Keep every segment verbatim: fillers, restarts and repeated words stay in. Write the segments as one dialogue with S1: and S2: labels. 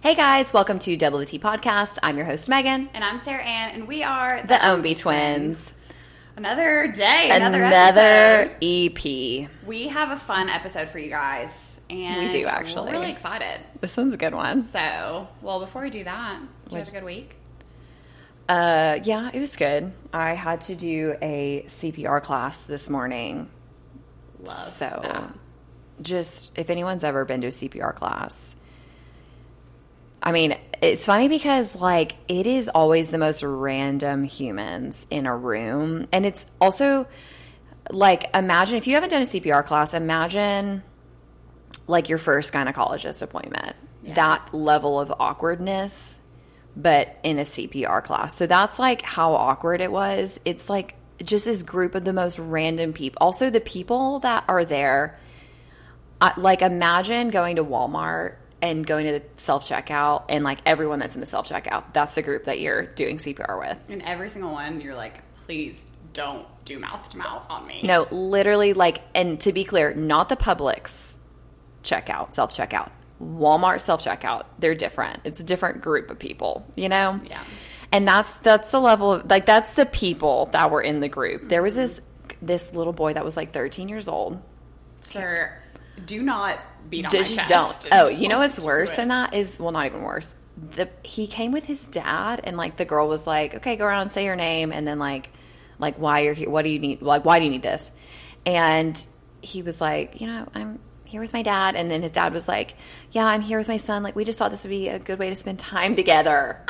S1: Hey guys, welcome to Double the T Podcast. I'm your host, Megan.
S2: And I'm Sarah Ann, and we are
S1: the, the Omby Twins.
S2: Another day, another,
S1: another
S2: episode.
S1: E P.
S2: We have a fun episode for you guys. And
S1: we do, actually.
S2: We're really excited.
S1: This one's a good one.
S2: So, well, before we do that, did you have a good week?
S1: Uh, yeah, it was good. I had to do a C P R class this morning.
S2: Love
S1: so,
S2: that.
S1: Just, if anyone's ever been to a C P R class, I mean, it's funny because, like, it is always the most random humans in a room. And it's also, like, imagine, if you haven't done a C P R class, imagine, like, your first gynecologist appointment. Yeah. That level of awkwardness, but in a C P R class. So that's, like, how awkward it was. It's, like, just this group of the most random people. Also, the people that are there, uh, like, imagine going to Walmart and going to the self-checkout, and, like, everyone that's in the self-checkout, that's the group that you're doing C P R with.
S2: And every single one, you're like, please don't do mouth-to-mouth on me.
S1: No, literally, like, and to be clear, not the Publix checkout, self-checkout. Walmart self-checkout, they're different. It's a different group of people, you know?
S2: Yeah.
S1: And that's that's the level of, like, that's the people that were in the group. There was this this little boy that was, like, thirteen years old.
S2: Sir, do not beat on
S1: Just
S2: my chest.
S1: don't. Oh, you know what's worse than that is, well, not even worse. The he came with his dad, and, like, the girl was like, "Okay, go around and say your name," and then like, like why you're here? What do you need? Like, why do you need this? And he was like, you know, I'm here with my dad, and then his dad was like, "Yeah, I'm here with my son. Like, we just thought this would be a good way to spend time together."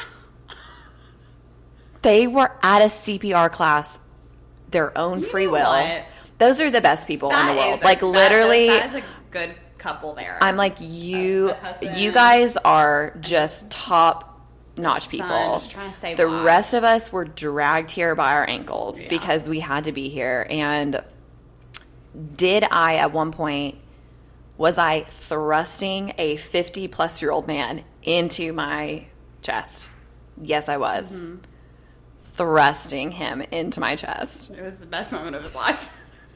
S1: They were at a C P R class, their own
S2: You
S1: free
S2: know
S1: will.
S2: what?
S1: Those are the best people
S2: That
S1: in the world.
S2: is a-
S1: Like,
S2: that-
S1: literally.
S2: That is a good couple there.
S1: I'm like, you,
S2: Uh, the husband,
S1: you guys are just top notch
S2: son
S1: people.
S2: just trying to save
S1: the
S2: lives.
S1: rest of us were dragged here by our ankles
S2: Yeah.
S1: because we had to be here. And did I, at one point, was I thrusting a fifty plus year old man into my chest? Yes, I was.
S2: Mm-hmm.
S1: Thrusting him into my chest.
S2: It was the best moment of his life.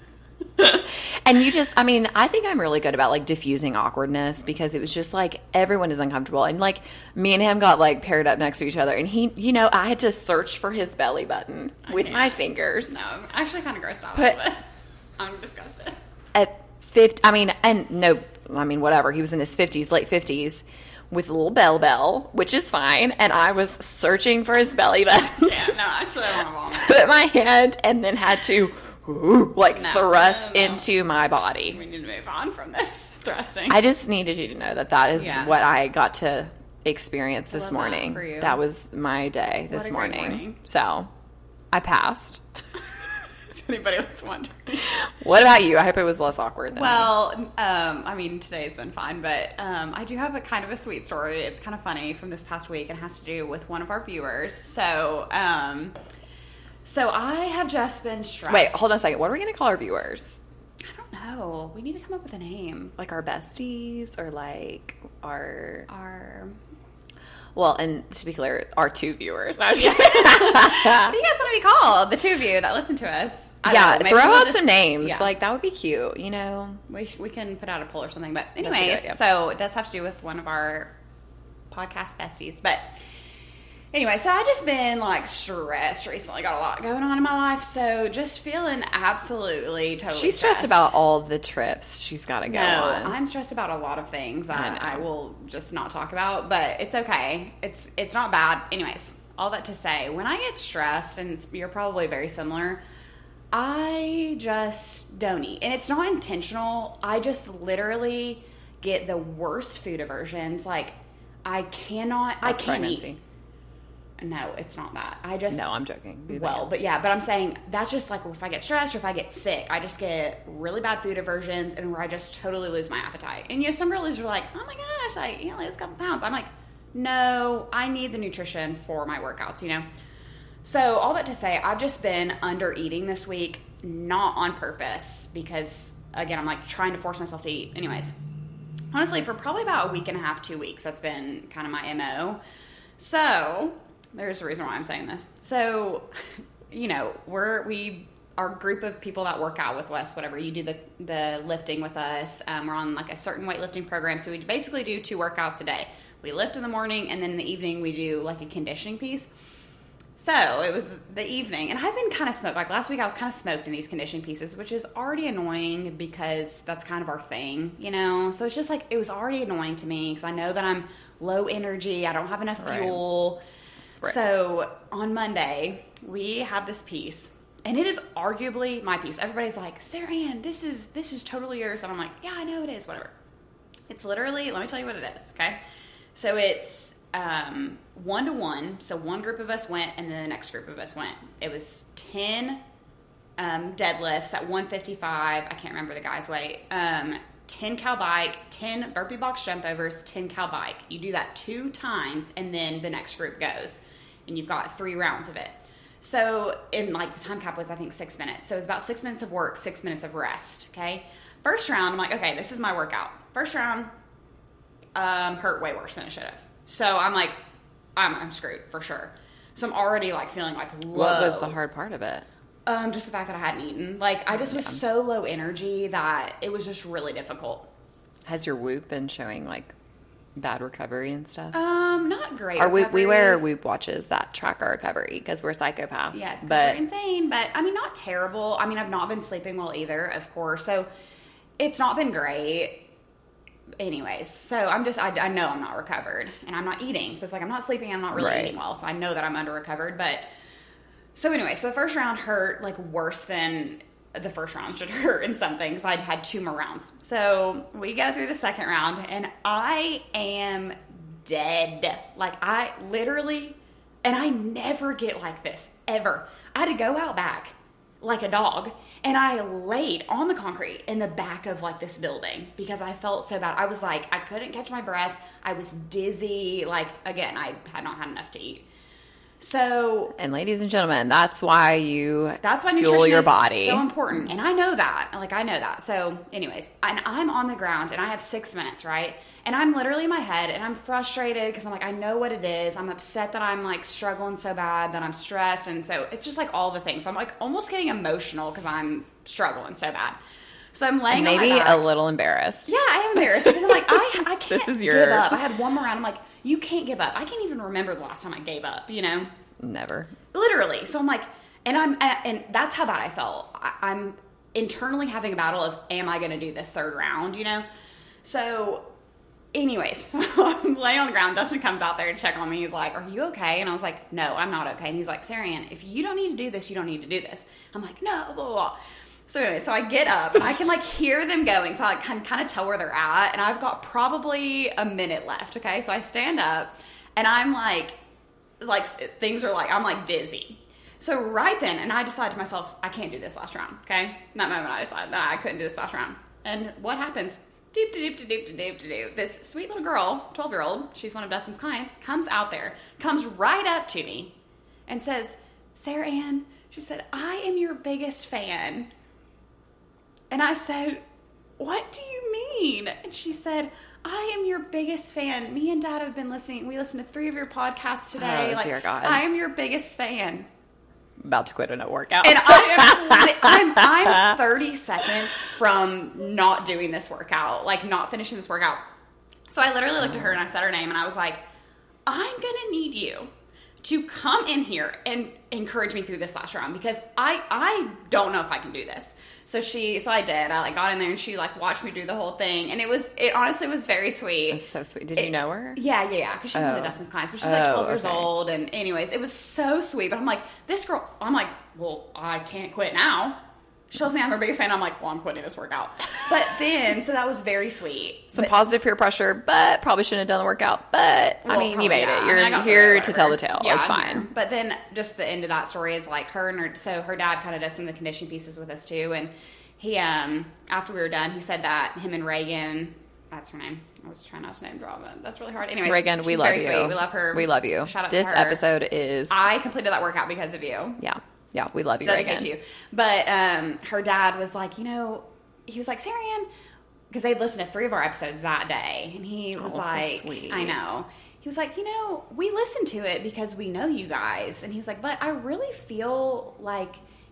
S1: And you just, I mean, I think I'm really good about, like, diffusing awkwardness, because it was just like everyone is uncomfortable. And, like, me and him got, like, paired up next to each other. And he, you know, I had to search for his belly button with my fingers.
S2: No, I'm actually kind of grossed out
S1: But-
S2: a little bit. I'm disgusted.
S1: At fifty, I mean, and no, I mean, whatever. He was in his fifties, late fifties, with a little bell bell, which is fine. And I was searching for his belly button.
S2: Yeah, no, actually, I want to vomit.
S1: Put my hand and then had to, ooh, like,
S2: No,
S1: thrust
S2: no, no.
S1: into my body.
S2: We need to move on from this thrusting.
S1: I just needed you to know that that is
S2: Yeah.
S1: what I got to experience this
S2: love that
S1: morning.
S2: for you.
S1: That was my day this
S2: a great
S1: morning.
S2: morning.
S1: So, I passed.
S2: If anybody was wondering.
S1: What about you? I hope it was less awkward than
S2: Well, um, I mean, today's been fine, but um, I do have a kind of a sweet story. It's kind of funny from this past week and has to do with one of our viewers. So, um, so I have just been stressed.
S1: Wait, hold on a second. What are we going to call our viewers?
S2: I don't know. We need to come up with a name.
S1: Like our besties, or like our...
S2: Our...
S1: Well, and to be clear, our two viewers. No, I'm just kidding.
S2: What do you guys want to be called? The two of you that listen to us. I
S1: Yeah,
S2: don't know, maybe
S1: throw
S2: we'll
S1: out
S2: just-
S1: some names.
S2: yeah.
S1: Like, that would be cute, you know?
S2: We, we can put out a poll or something. But
S1: a good
S2: anyways,
S1: idea.
S2: so it does have to do with one of our podcast besties. But anyway, so I just been like stressed recently. Got a lot going on in my life. So just feeling absolutely totally
S1: She's stressed about all the trips she's got to go
S2: No,
S1: on.
S2: I'm stressed about a lot of things
S1: I
S2: that
S1: know.
S2: I, will just not talk about, but it's okay. It's it's not bad. Anyways, all that to say, when I get stressed, and it's, you're probably very similar, I just don't eat. And it's not intentional. I just literally get the worst food aversions. Like, I cannot, I
S1: That's
S2: can't
S1: pregnancy.
S2: eat. No, it's not that. I just...
S1: No, I'm joking. Be
S2: Well,
S1: bad.
S2: but yeah, but I'm saying that's just like if I get stressed or if I get sick, I just get really bad food aversions and where I just totally lose my appetite. And you know, some girlies are like, oh my gosh, I you know, lose a couple pounds. I'm like, no, I need the nutrition for my workouts, you know? So all that to say, I've just been under eating this week, not on purpose, because again, I'm like trying to force myself to eat. Anyways, honestly, for probably about a week and a half, two weeks, that's been kind of my M O. So there's a reason why I'm saying this. So, you know, we're, we, our group of people that work out with us, whatever, you do the, the lifting with us. Um, we're on like a certain weightlifting program. So we basically do two workouts a day. We lift in the morning, and then in the evening we do like a conditioning piece. So it was the evening, and I've been kind of smoked. Like last week I was kind of smoked in these conditioning pieces, which is already annoying because that's kind of our thing, you know? So it's just like, it was already annoying to me because I know that I'm low energy. I don't have enough fuel.
S1: Right. Right.
S2: So on Monday, we have this piece, and it is arguably my piece. Everybody's like, Sarah Ann, this is, this is totally yours. And I'm like, yeah, I know it is, whatever. It's literally, let me tell you what it is, okay? So it's um, one to one. So one group of us went, and then the next group of us went. It was ten um, deadlifts at one fifty-five. I can't remember the guy's weight. Um, ten cal bike, ten burpee box jump overs, ten cal bike. You do that two times, and then the next group goes, and you've got three rounds of it. So in like the time cap was I think six minutes. So it was about six minutes of work, six minutes of rest. Okay. First round, I'm like, okay, this is my workout. First round, um, hurt way worse than it should have. So I'm like, I'm, I'm screwed for sure. So I'm already like feeling like low.
S1: What was the hard part of it?
S2: Um, just the fact that I hadn't eaten. Like I just was
S1: Yeah.
S2: so low energy that it was just really difficult.
S1: Has your Whoop been showing like bad recovery and stuff?
S2: Um, not great.
S1: Our Whoop, we
S2: recovery.
S1: wear Whoop watches that track our recovery because we're psychopaths.
S2: Yes, 'cause
S1: but
S2: we're insane. But I mean, not terrible. I mean, I've not been sleeping well either, of course. So it's not been great. Anyways, so I'm just, I, I know I'm not recovered, and I'm not eating. So it's like I'm not sleeping, I'm not really
S1: Right.
S2: eating well. So I know that I'm under recovered. But so anyway, so the first round hurt like worse than the first round should hurt in some things. I'd had two more rounds. So we go through the second round, and I am dead. Like I literally, and I never get like this ever. I had to go out back like a dog, and I laid on the concrete in the back of like this building because I felt so bad. I was like, I couldn't catch my breath. I was dizzy. Like again, I had not had enough to eat. So
S1: and ladies and gentlemen, that's why you
S2: that's why
S1: fuel
S2: nutrition
S1: your
S2: is
S1: body.
S2: so important, and I know that. Like I know that. So, anyways, and I'm on the ground, and I have six minutes, right? And I'm literally in my head, and I'm frustrated because I'm like, I know what it is. I'm upset that I'm like struggling so bad, that I'm stressed, and so it's just like all the things. So I'm like almost getting emotional because I'm struggling so bad. So I'm laying
S1: Maybe
S2: on my back.
S1: a little embarrassed.
S2: Yeah, I am embarrassed because I'm like, I, I can't
S1: This is your-
S2: give up. I had one more round. I'm like, you can't give up. I can't even remember the last time I gave up, you know?
S1: Never.
S2: Literally. So I'm like, and I'm, and that's how bad I felt. I, I'm internally having a battle of, am I going to do this third round, you know? So anyways, I'm laying on the ground. Dustin comes out there to check on me. He's like, are you okay? And I was like, no, I'm not okay. And he's like, Sarah Ann, if you don't need to do this, you don't need to do this. I'm like, no, blah, blah, blah. So anyway, so I get up and I can like hear them going. So I can kind of tell where they're at. And I've got probably a minute left. Okay. So I stand up and I'm like, like things are like, I'm like dizzy. So right then, and I decided to myself, I can't do this last round. Okay. In that moment I decided that I couldn't do this last round. And what happens? Doop, doop, doop, doop, doop, doop, doop. This sweet little girl, twelve year old, she's one of Dustin's clients, comes out there, comes right up to me and says, Sarah Ann, she said, I am your biggest fan. And I said, what do you mean? And she said, I am your biggest fan. Me and Dad have been listening. We listened to three of your podcasts today.
S1: Oh,
S2: like,
S1: dear God.
S2: I am your biggest fan.
S1: About to quit a no workout.
S2: And I am, I'm, I'm thirty seconds from not doing this workout, like not finishing this workout. So I literally looked at her and I said her name and I was like, I'm going to need you to come in here and encourage me through this last round because I, I don't know if I can do this. So she, so I did. I like got in there and she like watched me do the whole thing. And it was, it honestly was very sweet.
S1: That's so sweet. Did
S2: It-
S1: you know her?
S2: Yeah, yeah, yeah. Because she's one of
S1: Oh.
S2: Dustin's clients, but she's like
S1: Oh,
S2: twelve years
S1: okay.
S2: old. And anyways, it was so sweet. But I'm like, this girl, I'm like, well, I can't quit now. She tells me I'm her biggest fan. I'm like, well, I'm quitting this workout. But then, so that was very sweet.
S1: Some
S2: But-
S1: positive peer pressure, but probably shouldn't have done the workout. But I
S2: well,
S1: mean,
S2: probably,
S1: you made
S2: yeah.
S1: it.
S2: I
S1: You're
S2: mean, I got
S1: here
S2: through it,
S1: to tell the
S2: whatever.
S1: tale.
S2: Yeah,
S1: it's
S2: I'm
S1: fine.
S2: here. But then, just the end of that story is like her and her, so her dad kind of does some of the conditioning pieces with us too. And he, um, after we were done, he said that him and Reagan, that's her name. I was trying not to name drop it. That's really hard. Anyways,
S1: Reagan, we
S2: she's
S1: love
S2: very
S1: you.
S2: Sweet. We love her.
S1: We love you.
S2: Shout out
S1: This
S2: to her.
S1: episode is
S2: I completed that workout because of you.
S1: yeah, yeah. We love you,
S2: So
S1: Reagan.
S2: dedicated to you. But um, her dad was like, you know, he was like, Sarah Ann, because they'd listened to three of our episodes that day, and he was
S1: Oh, so
S2: like,
S1: sweet.
S2: I know. He was like, you know, we listen to it because we know you guys, and he was like, but I really feel like if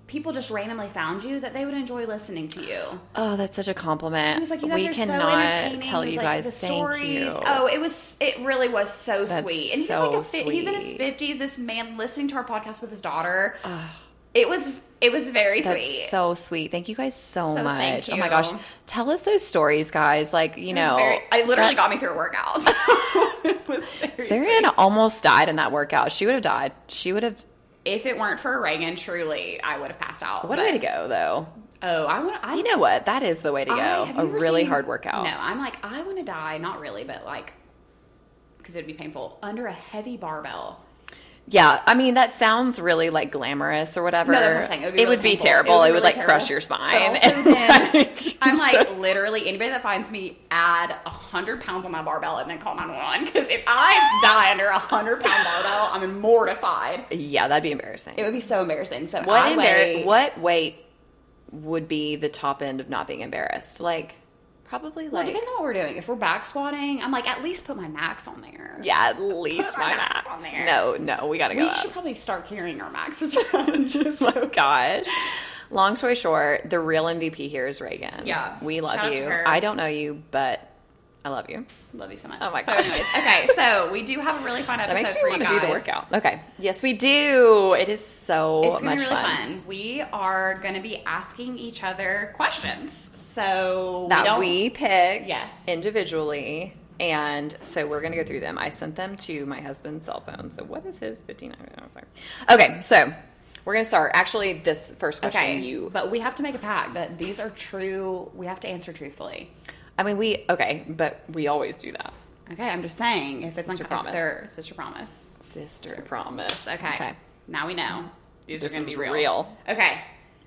S2: people just randomly found you, that they would enjoy listening to you.
S1: Oh, that's such a compliment.
S2: It was like, you guys
S1: we
S2: are
S1: cannot
S2: so entertaining.
S1: tell you
S2: like,
S1: guys
S2: the
S1: thank
S2: stories.
S1: you.
S2: Oh, it was, it really was so
S1: That's
S2: sweet. And he's
S1: so
S2: like, a fi- he's in his
S1: sweet.
S2: fifties. This man listening to our podcast with his daughter. It was, it was very
S1: That's
S2: sweet.
S1: so sweet. Thank you guys so,
S2: So
S1: much.
S2: thank
S1: Oh my
S2: you.
S1: gosh. Tell us those stories, guys. Like, you
S2: It was
S1: know.
S2: very, I literally
S1: that-
S2: got me through a workout. It was very
S1: Sarian
S2: sweet.
S1: almost died in that workout. She would have died. She would have.
S2: If it weren't for Reagan, truly, I would have passed out.
S1: What a
S2: But-
S1: way to go, though.
S2: Oh, I want. I
S1: You know what? That is the way to
S2: I-
S1: go.
S2: have
S1: A
S2: you ever
S1: really
S2: seen-
S1: hard workout.
S2: No, I'm like, I want to die. Not really, but like, because it'd be painful under a heavy barbell.
S1: Yeah, I mean that sounds really like glamorous or whatever.
S2: No, that's what I'm saying. It would be,
S1: It
S2: really
S1: would be
S2: painful.
S1: terrible.
S2: It would,
S1: It
S2: be
S1: would
S2: really
S1: like crush
S2: terrible.
S1: your
S2: But
S1: spine.
S2: also then,
S1: Like,
S2: I'm like,
S1: just-
S2: literally, anybody that finds me, add a hundred pounds on my barbell and then call nine one one. Because if I die under a hundred pound barbell, I'm mortified.
S1: Yeah, that'd be embarrassing.
S2: It would be so embarrassing. So
S1: What
S2: I
S1: embar-
S2: weigh,
S1: What weight would be the top end of not being embarrassed? Like, probably
S2: Well, it
S1: like.
S2: depends on what we're doing. If we're back squatting, I'm like, at least put my max on there.
S1: Yeah, at least
S2: Put my
S1: my
S2: max
S1: max.
S2: on there.
S1: No, no, we gotta go
S2: We
S1: up.
S2: should probably start carrying our maxes around. Just
S1: Oh gosh. Long story short, the real M V P here is Reagan.
S2: Yeah.
S1: We love
S2: Shout out to
S1: you.
S2: her.
S1: I don't know you, but I love you.
S2: love you so much.
S1: Oh my
S2: So
S1: gosh.
S2: anyways, okay, so we do have a really fun
S1: That
S2: episode
S1: makes me
S2: for
S1: want
S2: you
S1: to
S2: guys.
S1: do the workout. Okay. Yes, we do. It is so
S2: It's gonna
S1: much
S2: be really
S1: fun.
S2: fun. We are going to be asking each other questions. So we
S1: That
S2: don't,
S1: we picked
S2: Yes.
S1: individually. And so we're going to go through them. I sent them to my husband's cell phone. So what is his fifty-nine? Oh, sorry. Okay, so we're going to start. Actually, this first question
S2: Okay,
S1: you...
S2: but we have to make a pact that these are true. We have to answer truthfully.
S1: I mean, we... Okay, but we always do that.
S2: Okay, I'm just saying if it's
S1: Sister
S2: like
S1: promise.
S2: if they're sister promise.
S1: Sister promise.
S2: Okay.
S1: Okay.
S2: Now we know. These
S1: This
S2: are going
S1: is
S2: to be real.
S1: real.
S2: Okay.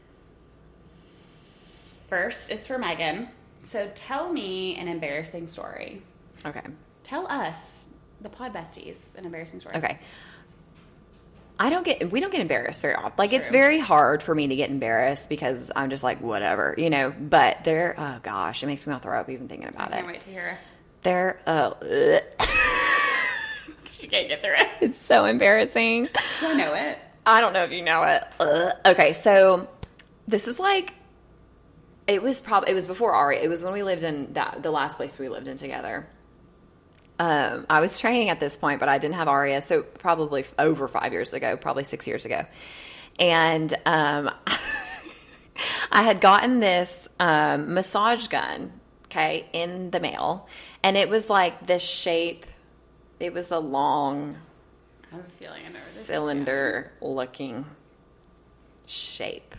S2: First is for Megan. So tell me an embarrassing story.
S1: Okay.
S2: Tell us, the pod besties, an embarrassing story.
S1: Okay. I don't get, we don't get embarrassed very often. Like, it's
S2: True.
S1: very hard for me to get embarrassed because I'm just like, whatever, you know, but they're, oh gosh, it makes me want to throw up even thinking
S2: I
S1: about
S2: can't
S1: it.
S2: wait to hear.
S1: They're, oh, ugh.
S2: You can't get through it.
S1: It's so embarrassing.
S2: Do I know it?
S1: I don't know if you know it. Ugh. Okay, so this is like, it was probably, it was before Ari. It was when we lived in that, the last place we lived in together. Um, I was training at this point, but I didn't have Aria, so probably over five years ago, probably six years ago. And um, I had gotten this um, massage gun, okay, in the mail. And it was like this shape. It was a long
S2: I have a feeling I know where this is
S1: cylinder looking shape.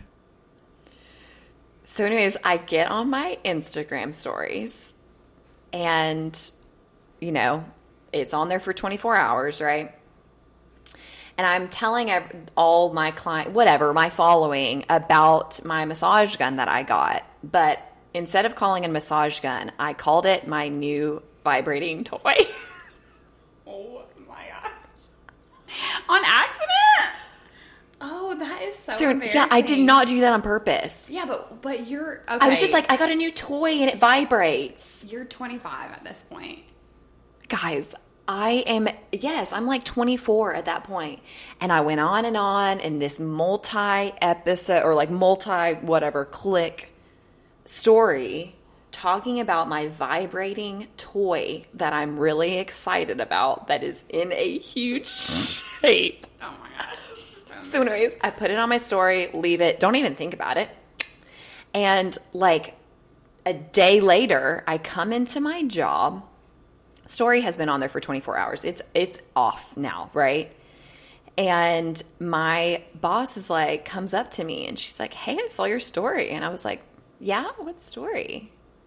S1: So anyways, I get on my Instagram stories and, you know, it's on there for twenty-four hours, right? And I'm telling ev- all my client, whatever, my following about my massage gun that I got. But instead of calling it a massage gun, I called it my new vibrating toy.
S2: Oh my gosh. On accident? Oh, that is so
S1: So,
S2: embarrassing.
S1: yeah, I did not do that on purpose.
S2: Yeah, but but you're okay.
S1: I was just like, I got a new toy and it vibrates.
S2: you're twenty-five at this point.
S1: Guys, I am, yes, I'm like twenty-four at that point. And I went on and on in this multi-episode or like multi-whatever click story talking about my vibrating toy that I'm really excited about that is in a huge shape.
S2: Oh my gosh.
S1: So anyways, I put it on my story, leave it, don't even think about it. And like a day later, I come into my job. Story has been on there for twenty-four hours. It's it's off now, right? And my boss is like, comes up to me and she's like, hey, I saw your story. And I was like, yeah, what story?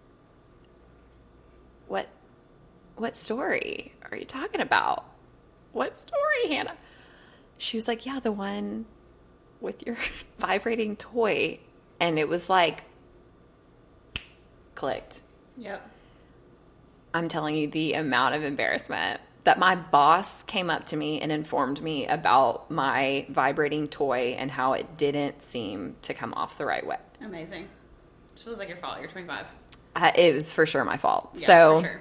S1: What what story are you talking about? What story, Hannah? She was like, yeah, the one with your vibrating toy. And it was like, clicked.
S2: Yep.
S1: I'm telling you the amount of embarrassment that my boss came up to me and informed me about my vibrating toy and how it didn't seem to come off the right way.
S2: Amazing. This feels like your fault. You're twenty-five.
S1: I, it was for sure my fault.
S2: Yeah,
S1: so
S2: for sure.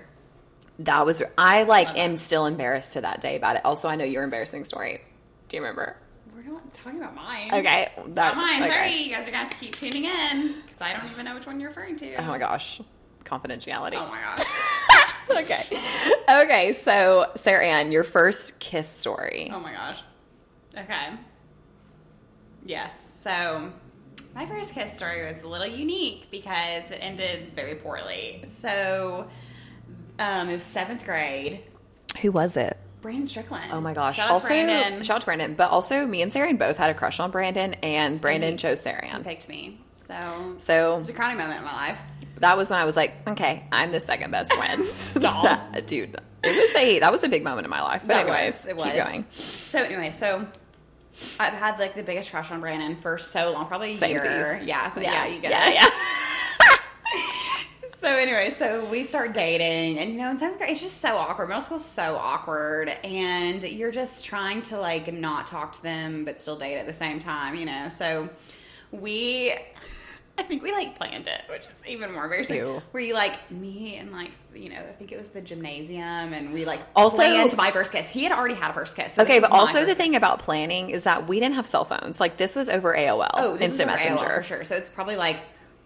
S1: that was, I like
S2: Love
S1: am
S2: that.
S1: still embarrassed to that day about it. Also, I know your embarrassing story. Do you remember?
S2: We're not talking about mine.
S1: Okay.
S2: It's
S1: That,
S2: not mine.
S1: okay.
S2: Sorry. You guys are going to have to keep tuning in because I don't even know which one you're referring to.
S1: Oh my gosh. Confidentiality.
S2: Oh my gosh.
S1: Okay. Okay. So, Sarah Ann, your first kiss story.
S2: Oh my gosh. Okay. Yes. So, my first kiss story was a little unique because it ended very poorly. So, um, it was seventh grade.
S1: Who was it?
S2: Brandon Strickland.
S1: Oh my gosh.
S2: Shout out
S1: also,
S2: to Brandon.
S1: shout out to Brandon. But also, me and Sarah Ann both had a crush on Brandon, and Brandon
S2: he-
S1: chose Sarah
S2: He
S1: Ann.
S2: picked me. So,
S1: So,
S2: it was a crowning moment in my life.
S1: that was when I was like, okay, I'm the second best friend.
S2: Stop.
S1: That- dude, it was a, that was a big moment in my life. But
S2: That
S1: anyways,
S2: was, it was.
S1: keep going.
S2: So anyway, so I've had like the biggest crush on Brandon for so long, probably a year.
S1: Samesies.
S2: Yeah, so yeah, you get
S1: yeah,
S2: it.
S1: yeah.
S2: So anyway, so we start dating, and you know, in seventh grade, it's just so awkward. Middle school's so awkward, and you're just trying to like not talk to them, but still date at the same time, you know. So we, I think we like planned it, which is even more embarrassing.
S1: Ew.
S2: Where you like me and like you know, I think it was the gymnasium, and we like
S1: Also-
S2: planned my first kiss. He had already had a first kiss. So
S1: Okay,
S2: this
S1: but
S2: was my
S1: also the
S2: first
S1: thing about planning is that we didn't have cell phones. Like, this was over A O L,
S2: Oh, this
S1: Instant
S2: was over A O L
S1: Messenger.
S2: for sure. So it's probably like,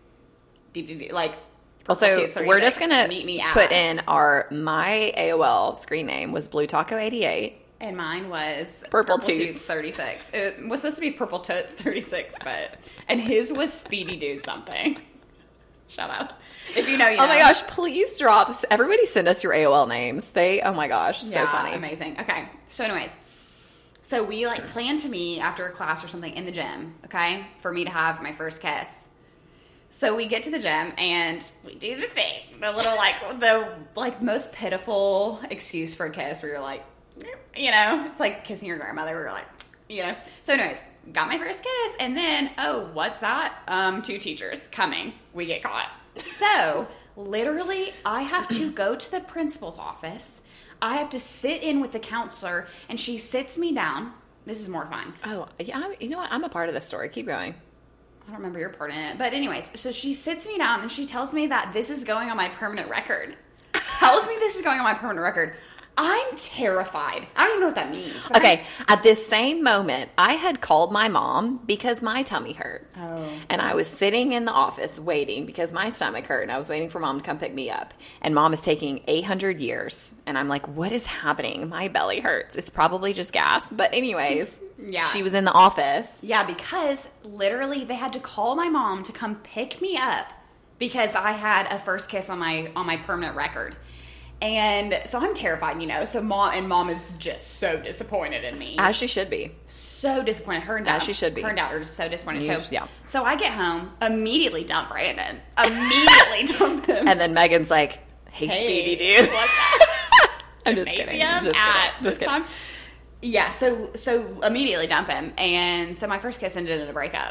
S2: D V D, like.
S1: Also,
S2: Purple
S1: we're just
S2: Tooth
S1: gonna
S2: thirty-six, meet me at.
S1: put in our my A O L screen name was Blue Taco eighty-eight.
S2: And mine was
S1: Purple Toots.
S2: thirty-six. It was supposed to be Purple Toots thirty-six, but and his was Speedy Dude something. Shout out if you know. You know.
S1: Oh my gosh! Please drop. Everybody send us your A O L names. They. Oh my gosh! So
S2: Yeah,
S1: funny.
S2: amazing. Okay, so anyways, so we like planned to meet after a class or something in the gym. Okay, for me to have my first kiss. So we get to the gym and we do the thing, the little like the like most pitiful excuse for a kiss, where you're like, you know, it's like kissing your grandmother. Where you're like, you know. So anyways, got my first kiss, and then oh, what's that? Um, two teachers coming. We get caught. So literally, I have to go to the principal's office. I have to sit in with the counselor, and she sits me down. This is mortifying.
S1: Oh yeah. I- You know what? I'm a part of this story. Keep going.
S2: I don't remember your part in it. But anyways, so she sits me down and she tells me that this is going on my permanent record. Tells me this is going on my permanent record. I'm terrified. I don't even know what that means. but
S1: Okay, at this same moment, I had called my mom because my tummy hurt.
S2: Oh.
S1: And I was sitting in the office waiting because my stomach hurt, and I was waiting for mom to come pick me up. And mom is taking eight hundred years, and I'm like, what is happening? My belly hurts. It's probably just gas. But anyways,
S2: Yeah.
S1: she was in the office.
S2: Yeah, because literally they had to call my mom to come pick me up because I had a first kiss on my on my permanent record. And so I'm terrified, you know. So mom and mom is just so disappointed in me.
S1: As she should be.
S2: So disappointed. Her and dad,
S1: As she should be.
S2: Her and dad are just so disappointed.
S1: You-
S2: so
S1: yeah.
S2: So I get home, immediately dump Brandon. Immediately dump him.
S1: And then Megan's like, hey,
S2: Hey,
S1: Speedy dude.
S2: what's that?
S1: I'm just kidding.
S2: Gymnasium
S1: Just
S2: at
S1: kidding. Just
S2: this
S1: kidding.
S2: time. Yeah, so so immediately dump him, and so my first kiss ended in a breakup.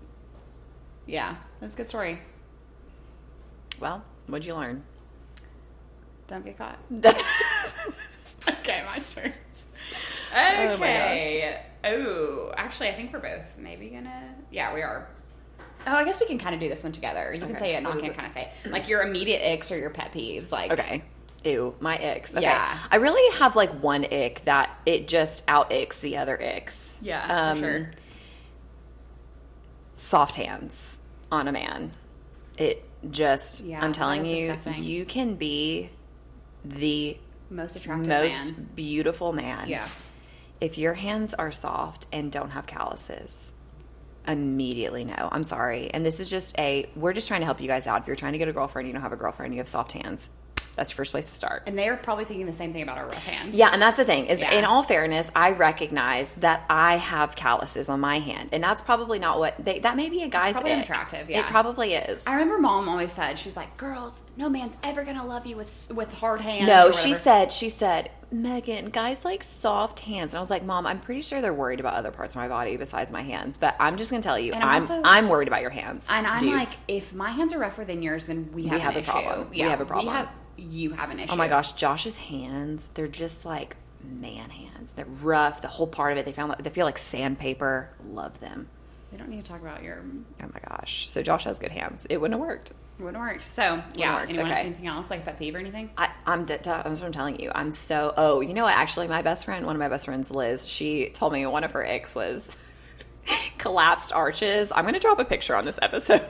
S2: Yeah, that's a good story.
S1: Well, what'd you learn?
S2: Don't get caught.
S1: Oh
S2: Okay, my turn.
S1: my
S2: Okay. Oh, actually, I think we're both maybe gonna. Yeah, we are. Oh, I guess we can kind of do this one together. You can
S1: Okay,
S2: say it, and I
S1: what is
S2: can
S1: it?
S2: kind of say it. Like your immediate icks or your pet peeves. Like,
S1: Okay. Ew, my icks. Okay.
S2: Yeah.
S1: I really have like one ick that it just out icks the other icks.
S2: Yeah,
S1: Um,
S2: for sure.
S1: Soft hands on a man. It just,
S2: Yeah,
S1: I'm
S2: that
S1: telling
S2: is
S1: you,
S2: disgusting.
S1: you can be the
S2: Most attractive
S1: most
S2: man.
S1: beautiful man.
S2: Yeah.
S1: If your hands are soft and don't have calluses, immediately no. I'm sorry. And this is just a, we're just trying to help you guys out. If you're trying to get a girlfriend, you don't have a girlfriend, you have soft hands. That's your first place to start.
S2: And they are probably thinking the same thing about our rough hands.
S1: Yeah, and that's the thing is,
S2: Yeah.
S1: in all fairness, I recognize that I have calluses on my hand, and that's probably not what they. That may be a guy's
S2: probably
S1: ick.
S2: unattractive, yeah.
S1: It probably is.
S2: I remember mom always said, she was like, girls, no man's ever going to love you with with hard hands.
S1: No,
S2: or
S1: she
S2: whatever."
S1: said, she said, Megan, guys like soft hands. And I was like, Mom, I'm pretty sure they're worried about other parts of my body besides my hands. But I'm just going to tell you,
S2: And
S1: I'm
S2: I'm
S1: I'm,
S2: also-
S1: worried about your hands.
S2: And I'm
S1: dudes.
S2: like, if my hands are rougher than yours, then we have,
S1: have
S2: an
S1: a problem.
S2: issue.
S1: We have a problem.
S2: We have, you have an issue.
S1: Oh my gosh, Josh's hands, they're just like man hands. They're rough, the whole part of it. They found they feel like sandpaper. Love them.
S2: We don't need to talk about your...
S1: Oh my gosh. So Josh has good hands. It wouldn't have worked.
S2: It wouldn't have worked. So, yeah.
S1: Worked.
S2: Anyone,
S1: Okay.
S2: anything else? Like pet peeve or anything?
S1: I, I'm the, that's what I'm telling you. I'm so, oh, you know what? Actually, my best friend, one of my best friends, Liz, she told me one of her icks was collapsed arches. I'm going to drop a picture on this episode.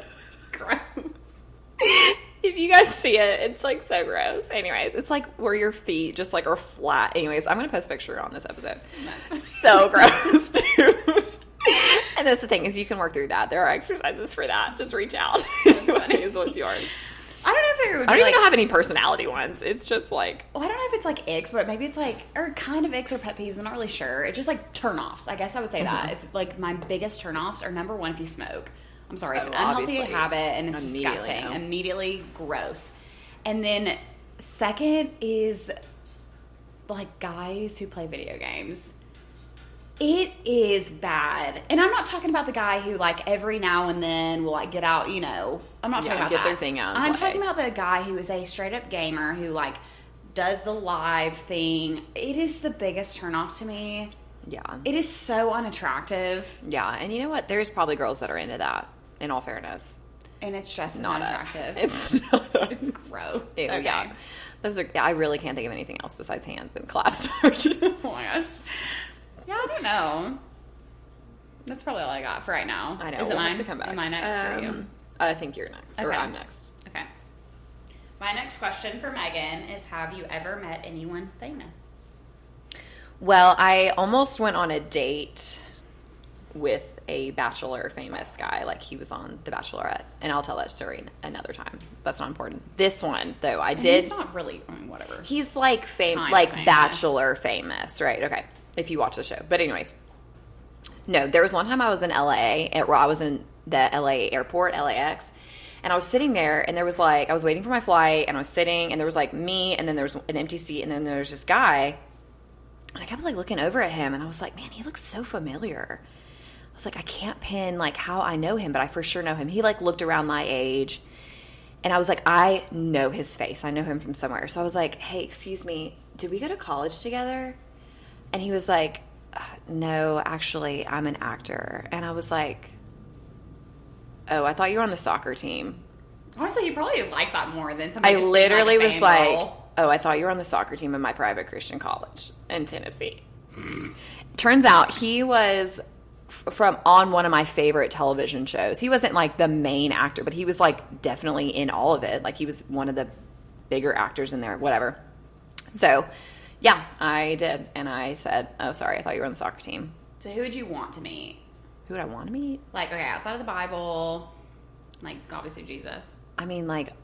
S1: Gross. If you guys see it, it's like so gross. Anyways, it's like where your feet just like are flat. Anyways, I'm going to post a picture on this episode. So gross, dude. And that's the thing is you can work through that. There are exercises for that. Just reach out. Anyways, what's yours?
S2: I don't know if it would
S1: I
S2: be
S1: don't
S2: like...
S1: even have any personality ones. It's just like...
S2: Well, I don't know if it's like icks, but maybe it's like... Or kind of icks or pet peeves. I'm not really sure. It's just like turn-offs. I guess I would say mm-hmm. that. It's like my biggest turn-offs are number one if you smoke. I'm sorry. It's
S1: oh,
S2: an unhealthy
S1: obviously.
S2: habit and it's
S1: Immediately,
S2: disgusting.
S1: no.
S2: Immediately gross. And then second is like guys who play video games. It is bad. And I'm not talking about the guy who, like, every now and then will, like, get out, you know. I'm not
S1: yeah,
S2: talking about
S1: get
S2: that.
S1: their thing out.
S2: I'm
S1: play.
S2: talking about the guy who is a straight-up gamer who, like, does the live thing. It is the biggest turnoff to me.
S1: Yeah.
S2: It is so unattractive.
S1: Yeah. And you know what? There's probably girls that are into that, in all fairness.
S2: And it's just
S1: not
S2: unattractive.
S1: Us. It's not us.
S2: It's gross.
S1: Ew,
S2: okay.
S1: Yeah. Those are, I really can't think of anything else besides hands and collapsed arches.
S2: Oh, my gosh. Yeah, I don't know. That's probably all I got for right now.
S1: I know.
S2: Is
S1: we'll
S2: it mine?
S1: have to come back.
S2: Am I next
S1: um,
S2: or you?
S1: I think you're next. Or
S2: Okay.
S1: I'm next.
S2: Okay. My next question for Megan is, have you ever met anyone famous?
S1: Well, I almost went on a date with a Bachelor famous guy. Like, he was on The Bachelorette. And I'll tell that story another time. That's not important. This one, though, I
S2: And
S1: did.
S2: He's not really, I mean, whatever.
S1: He's like fame,
S2: Kind of
S1: like
S2: famous.
S1: Bachelor famous, right? Okay, if you watch the show. But anyways, no, there was one time I was in L A. At, I was in the L A airport, L A X, and I was sitting there, and there was like I was waiting for my flight, and I was sitting, and there was like me, and then there was an empty seat, and then there was this guy, and I kept like looking over at him, and I was like, man, he looks so familiar. I was like, I can't pin like how I know him, but I for sure know him. He like looked around my age. And I was like, I know his face. I know him from somewhere. So I was like, hey, excuse me, did we go to college together? And he was like, no, actually, I'm an actor. And I was like, oh, I thought you were on the soccer team.
S2: Honestly, you probably like that more than somebody
S1: I
S2: just being,
S1: literally
S2: like, a
S1: was like,
S2: fangirl.
S1: oh, I thought you were on the soccer team in my private Christian college in Tennessee. Turns out he was from on one of my favorite television shows. He wasn't like the main actor, but he was like definitely in all of it. Like he was one of the bigger actors in there, whatever. So yeah, I did. And I said, oh, sorry, I thought you were on the soccer team.
S2: So who would you want to meet?
S1: Who would I want to meet?
S2: Like, okay, outside of the Bible, like, obviously Jesus.
S1: I mean, like,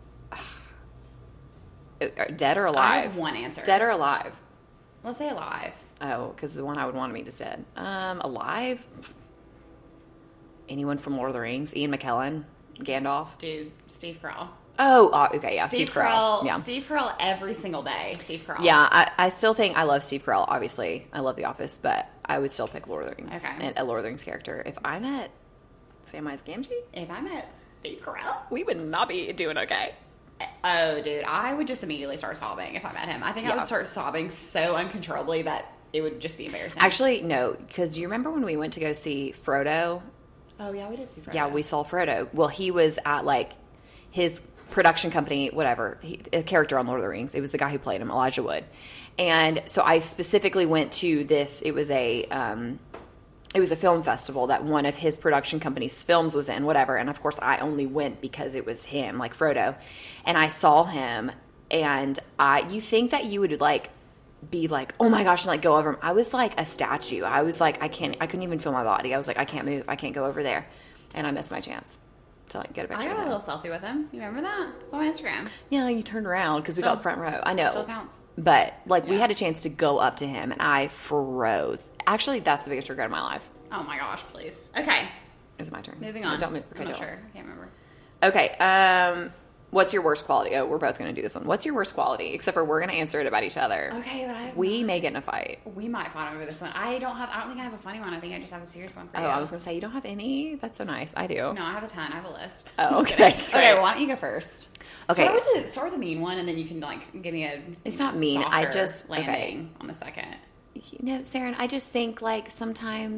S1: dead or
S2: I
S1: alive?
S2: have one answer.
S1: Dead or alive?
S2: Let's say alive.
S1: Oh, because the one I would want to meet is dead. Um, alive? Anyone from Lord of the Rings? Ian McKellen? Gandalf?
S2: Dude, Steve Carell.
S1: Oh, uh, okay, yeah,
S2: Steve,
S1: Steve,
S2: Carell.
S1: Carell. Yeah.
S2: Steve Carell every single day. Steve Carell.
S1: Yeah, I, I still think I love Steve Carell, obviously. I love The Office, but I would still pick Lord of the Rings.
S2: Okay.
S1: And a Lord of the Rings character. If I met Samwise Gamgee,
S2: If I met Steve Carell.
S1: we would not be doing okay.
S2: Oh, dude, I would just immediately start sobbing if I met him. I think I
S1: Yeah.
S2: would start sobbing so uncontrollably that it would just be embarrassing.
S1: Actually, no, because you remember when we went to go see Frodo?
S2: oh yeah, we did see Frodo.
S1: Yeah, we saw Frodo. Well, he was at like his production company, whatever, he, a character on Lord of the Rings. It was the guy who played him, Elijah Wood. And so I specifically went to this. It was a um, it was a film festival that one of his production company's films was in, whatever. And of course, I only went because it was him, like Frodo. And I saw him, and I you think that you would like be like, oh my gosh, and like go over him. I was like a statue. I was like, I can't, I couldn't even feel my body. I was like, I can't move. I can't go over there. And I missed my chance to like get a
S2: I
S1: picture
S2: got
S1: of
S2: a
S1: him.
S2: little selfie with him. You remember that? It's on my Instagram.
S1: Yeah, you turned around because we
S2: Still-
S1: got front row. I know.
S2: Still counts.
S1: But like we
S2: Yeah.
S1: had a chance to go up to him, and I froze. Actually, that's the biggest regret of my life.
S2: Oh my gosh, please. Okay,
S1: Is it my turn?
S2: moving
S1: No,
S2: on.
S1: don't move. Okay,
S2: I'm not
S1: don't.
S2: sure. I can't remember.
S1: Okay. Um, what's your worst quality? Oh, we're both going to do this one. What's your worst quality? Except for we're going to answer it about each other.
S2: Okay, but I have
S1: We
S2: not-
S1: may get in a fight.
S2: we might fight over this one. I don't have. I don't think I have a funny one. I think I just have a serious one for
S1: Oh,
S2: you.
S1: I was going to say you don't have any. That's so nice. I do.
S2: No, I have a ton. I have a list.
S1: Oh,
S2: Just
S1: okay,
S2: kidding.
S1: great.
S2: Okay, why don't you go first?
S1: Okay.
S2: Start with the start with the mean one, and then you can like give me a.
S1: It's
S2: you
S1: not
S2: know,
S1: mean. I
S2: softer
S1: just- okay.
S2: landing on the second.
S1: You know, Saren, I just think like sometimes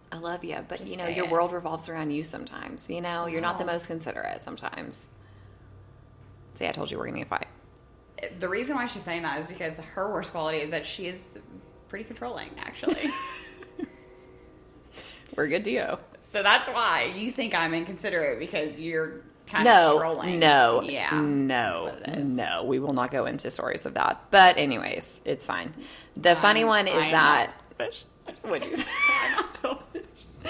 S1: I love you, but
S2: Just
S1: you know,
S2: say
S1: your
S2: it.
S1: world revolves around you sometimes. You know, you're not the
S2: Wow.
S1: most considerate sometimes. See, I told you we're going to fight.
S2: The reason why she's saying that is because her worst quality is that she is pretty controlling, actually.
S1: We're good to go.
S2: So that's why you think I'm inconsiderate, because you're kind
S1: No,
S2: of trolling.
S1: no,
S2: Yeah.
S1: no,
S2: That's what it is.
S1: no. We will not go into stories of that. But anyways, it's fine. The funny
S2: I'm-
S1: one is
S2: I am
S1: that.
S2: not selfish. I just
S1: What do you say?
S2: I'm not selfish.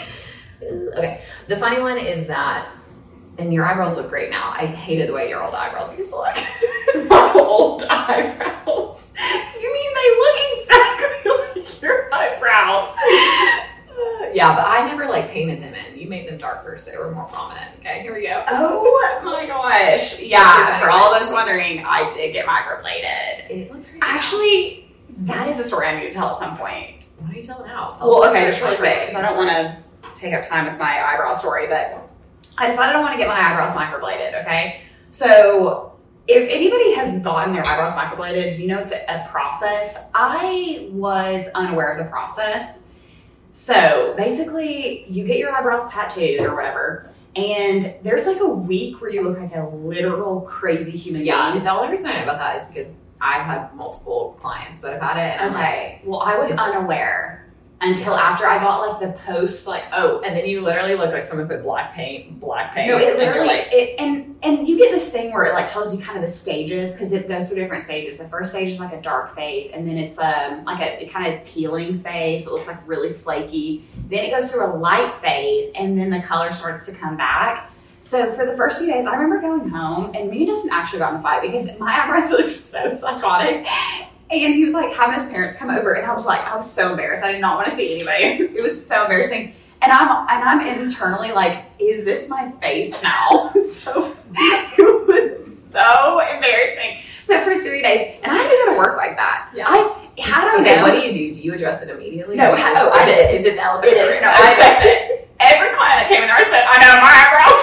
S1: Okay. The funny one is that, and your eyebrows look great now. I hated the way your old eyebrows used to look.
S2: My old eyebrows. You mean they look exactly like your eyebrows?
S1: Yeah, but I never like painted them in. You made them darker, so they were more prominent. Okay, here we go.
S2: Oh my gosh. Yeah, for all those wondering, I did get microbladed.
S1: It looks great.
S2: Actually, that is a story I need to tell at some point.
S1: Why don't you tell it now? Tell
S2: Well,
S1: us
S2: okay,
S1: your
S2: just really quick, because I don't want to take up time with my eyebrow story, but I decided I want to get my eyebrows microbladed, okay? So, if anybody has gotten their eyebrows microbladed, you know it's a, a process. I was unaware of the process. So, basically, you get your eyebrows tattooed or whatever, and there's like a week where you look like a literal crazy human
S1: Yeah,
S2: being.
S1: the only reason I know about that is because I've had multiple clients that have had it. And I'm like,
S2: Okay, well, I was
S1: It's-
S2: unaware until after I got like the post, like, oh,
S1: and then you literally look like someone put black paint, black paint.
S2: no, it
S1: and you're
S2: literally,
S1: like,
S2: it, and and you get this thing where it like tells you kind of the stages, because it goes through different stages. The first stage is like a dark phase, and then it's um like a it kind of is peeling phase, so it looks like really flaky. Then it goes through a light phase, and then the color starts to come back. So for the first few days, I remember going home, and me and Dustin actually got in a fight because my eyebrows looked so psychotic. And he was like having his parents come over, and I was like, I was so embarrassed. I did not want to see anybody. It was so embarrassing. And I'm and I'm internally like, is this my face now? So it was so embarrassing. So for three days, and I had to go to work like that.
S1: Yeah.
S2: I had I
S1: okay,
S2: known,
S1: what do you do? Do you address it immediately?
S2: No,
S1: Or
S2: ha-
S1: is-
S2: oh, I
S1: is
S2: did.
S1: it, is it the elephant?
S2: It is.
S1: in
S2: No,
S1: the
S2: I
S1: room?
S2: addressed it. Every client that came in there, I said, I know my eyebrows.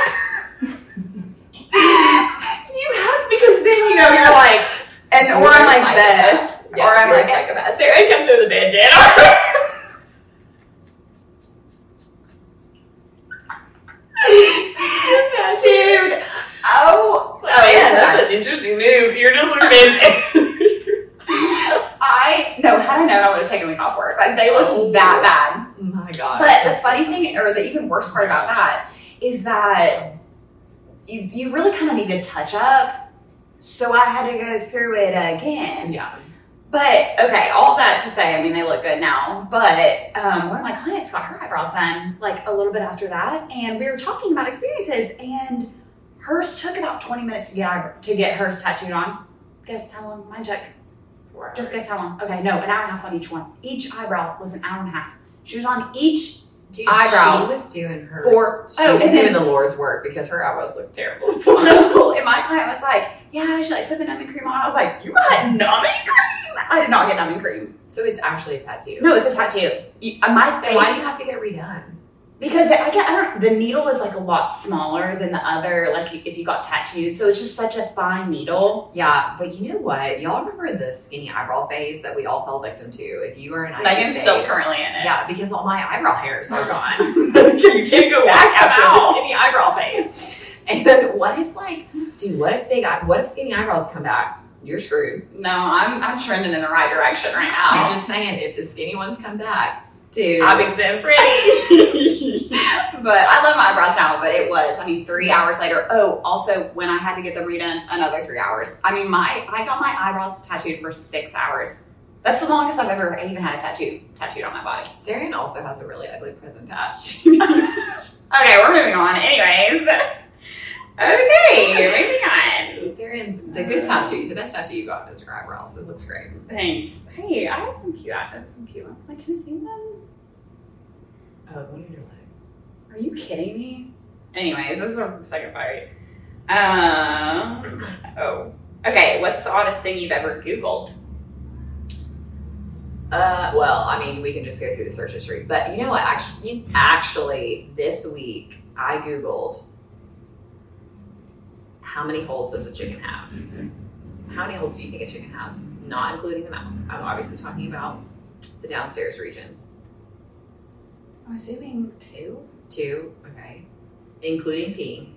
S2: You have, because then you know you're like, and or
S1: You're
S2: I'm
S1: a
S2: like this,
S1: psychopath. Yeah,
S2: or I'm
S1: you're a
S2: like
S1: psychopath.
S2: Sarah comes through the bed, did dude. Oh, oh
S1: yeah, that's an interesting move. You're just looking
S2: I no. Had I known, I would have taken a week off work. Like they looked
S1: Oh.
S2: that bad.
S1: Oh my god.
S2: But the funny thing, or the even worse part about that, is that you you really kind of need a touch up. So I had to go through it again.
S1: Yeah.
S2: But okay, all that to say, I mean, they look good now. But um, one of my clients got her eyebrows done like a little bit after that, and we were talking about experiences, and hers took about twenty minutes to get eyebrow, to get hers tattooed on. Guess how long? Mine took.
S1: Four
S2: Just
S1: hours.
S2: guess how long? Okay, no, an hour and a half on each one. Each eyebrow was an hour and a half. She was on each
S1: Dude,
S2: eyebrow
S1: she was doing her.
S2: for
S1: She
S2: oh,
S1: was
S2: and
S1: doing
S2: then
S1: the Lord's work because her eyebrows looked terrible.
S2: and my client was like, "Yeah, she like put the numbing cream on." I was like, "You got numbing cream?" I did not get numbing cream.
S1: So it's actually a tattoo.
S2: No, it's a tattoo. You- uh, My
S1: Then why do
S2: face,
S1: you have to get it redone?
S2: because I get I don't, the needle is like a lot smaller than the other. Like if you got tattooed, so it's just such a fine needle.
S1: Yeah, but you know what? Y'all remember the skinny eyebrow phase that we all fell victim to? If you were an
S2: Megan's still currently in it.
S1: Yeah, because all my eyebrow hairs are gone.
S2: You can't go back
S1: after
S2: after
S1: the
S2: the
S1: skinny eyebrow phase. And then what if like, dude, what if big eye, what if skinny eyebrows come back? You're screwed.
S2: No, I'm I'm trending in the right direction right
S1: I'm
S2: now.
S1: just saying, if the skinny ones come back, dude.
S2: I'll be so pretty. But I love my eyebrows now, but it was, I mean, three hours later. Oh, also, when I had to get them redone, another three hours. I mean, my I got my eyebrows tattooed for six hours. That's the longest I've ever even had a tattoo tattooed on my body.
S1: Sarian also has a really ugly prison tat.
S2: Okay, we're moving on. Anyways. Okay, moving on.
S1: Sarian's the good tattoo, the best tattoo you got is her eyebrows. It looks great.
S2: Thanks. Hey, I have some cute, I have some cute ones. My Tennessee one.
S1: Oh, what are you doing?
S2: Are you kidding me? Anyways, this is our second fight. Um. Oh. Okay. What's the oddest thing you've ever Googled?
S1: Uh, well, I mean, we can just go through the search history. But you know what? Actually, actually, this week I Googled how many holes does a chicken have? How many holes do you think a chicken has? Not including the mouth. I'm obviously talking about the downstairs region.
S2: I'm assuming two.
S1: Two, okay. Including peeing.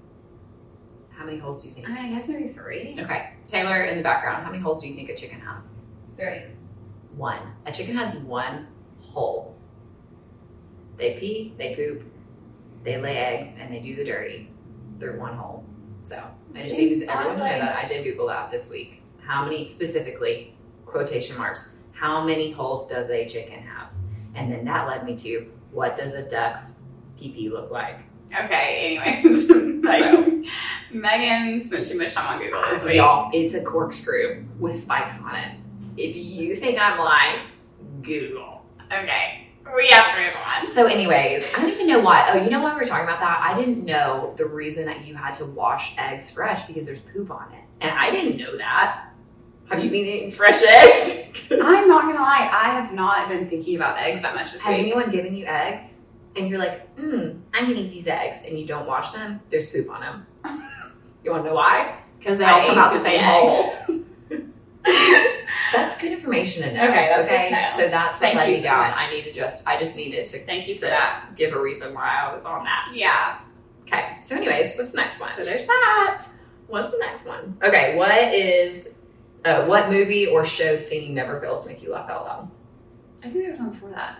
S1: How many holes do you think?
S2: I mean, I guess maybe three.
S1: Okay. Taylor, in the background, how many holes do you think a chicken has?
S2: Three.
S1: One. A chicken has one hole. They pee, they poop, they lay eggs, and they do the dirty through one hole. So I just need everyone to know that. I did Google that this week. How many, specifically, quotation marks, how many holes does a chicken have? And then that led me to, what does a duck's pee-pee look like?
S2: Okay, anyways. like, so, Megan spent too much time on Google this week.
S1: Y'all, it's a corkscrew with spikes on it. If you think I'm lying, Google.
S2: Okay. We have to move on.
S1: So anyways, I don't even know why. Oh, you know why we were talking about that? I didn't know the reason that you had to wash eggs fresh because there's poop on it. And I didn't know that. Have you been eating fresh eggs?
S2: I'm not going to lie. I have not been thinking about eggs that much this
S1: Has
S2: week.
S1: anyone given you eggs? And you're like, hmm, I'm going to eat these eggs. And you don't wash them? There's poop on them. You want to know why? Because they all come out the same hole. That's good information to know.
S2: Okay, that's
S1: okay?
S2: good to know.
S1: So that's what
S2: Thank
S1: let
S2: you
S1: me
S2: so
S1: down.
S2: much.
S1: I need to just, I just needed to
S2: Thank you for
S1: to
S2: that.
S1: give a reason why I was on that.
S2: Yeah.
S1: Okay, so anyways, what's the next one?
S2: So there's that.
S1: What's the next one? Okay, what is, uh, what movie or show scene never fails to make you laugh out loud?
S2: I think there was one before that.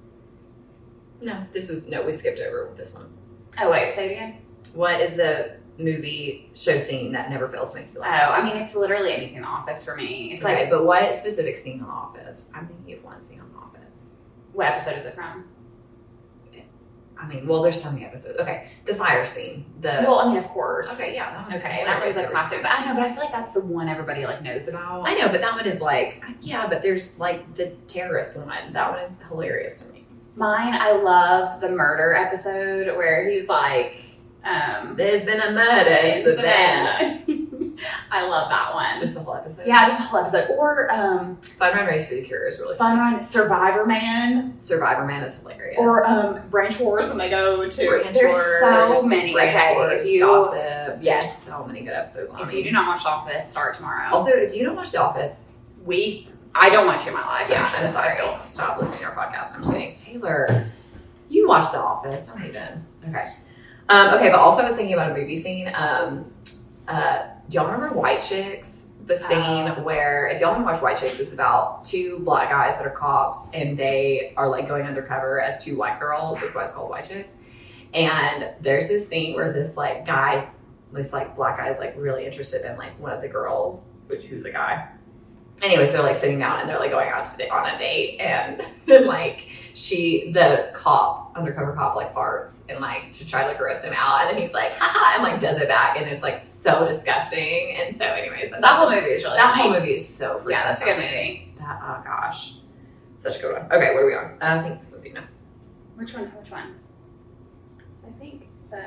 S1: No, this is, no, we skipped over this one.
S2: Oh, wait. Say it again.
S1: What is the movie show scene that never fails to make you
S2: Oh,
S1: laugh?
S2: I mean, it's literally anything in the office for me. It's
S1: okay,
S2: like,
S1: but what specific scene in The Office? I'm thinking of one scene on The Office.
S2: what episode is it from?
S1: I mean, well, there's so many episodes. Okay, the fire scene. The
S2: Well, I mean, of course.
S1: okay, yeah, that one's
S2: Okay,
S1: hilarious.
S2: that was a
S1: There's-
S2: classic. But I know, but I feel like that's the one everybody like knows about.
S1: I know, but that one is like, yeah, but there's like the terrorist one. That one is hilarious to me.
S2: Mine, I love the murder episode where he's like, um,
S1: There's been a murder in Savannah.
S2: Savannah. I love that one.
S1: Just the whole episode.
S2: yeah, just the whole episode. Or um,
S1: Fun Run Race for the Cure is really
S2: Fun
S1: fun.
S2: Run, Survivor Man,
S1: Survivor Man is hilarious.
S2: or um, Branch Wars when they go to.
S1: Branch
S2: There's
S1: Wars,
S2: so many.
S1: Branch
S2: okay,
S1: Wars,
S2: if you
S1: Gossip.
S2: yes.
S1: There's so many good episodes on
S2: if
S1: it.
S2: you do not watch The Office, start tomorrow.
S1: Also, if you don't watch The Office,
S2: we I don't watch it in my life.
S1: yeah,
S2: actually,
S1: I'm sorry.
S2: sorry.
S1: Stop listening to our podcast. I'm just kidding. Taylor, you watch The Office. Don't even. Okay. Um, okay, but also I was thinking about a movie scene. Um, uh, do y'all remember White Chicks? The scene
S2: Oh.
S1: where, if y'all haven't watched White Chicks, it's about two black guys that are cops and they are like going undercover as two white girls. That's why it's called White Chicks. And there's this scene where this like guy, this like black guy is like really interested in like one of the girls, which who's a guy. Anyways, they're like sitting down and they're like going out to the, on a date, and then like she, the cop, undercover cop, like farts and like to try to like roast him out, and then he's like, haha, and like does it back, and it's like so disgusting. And so, anyways,
S2: That whole movie is really
S1: that
S2: funny.
S1: whole movie is so freaking
S2: Yeah, that's a good
S1: funny.
S2: movie.
S1: That, oh gosh, such a good one. Okay, what are we on? I think this one's you know.
S2: Which one? Which one? I think the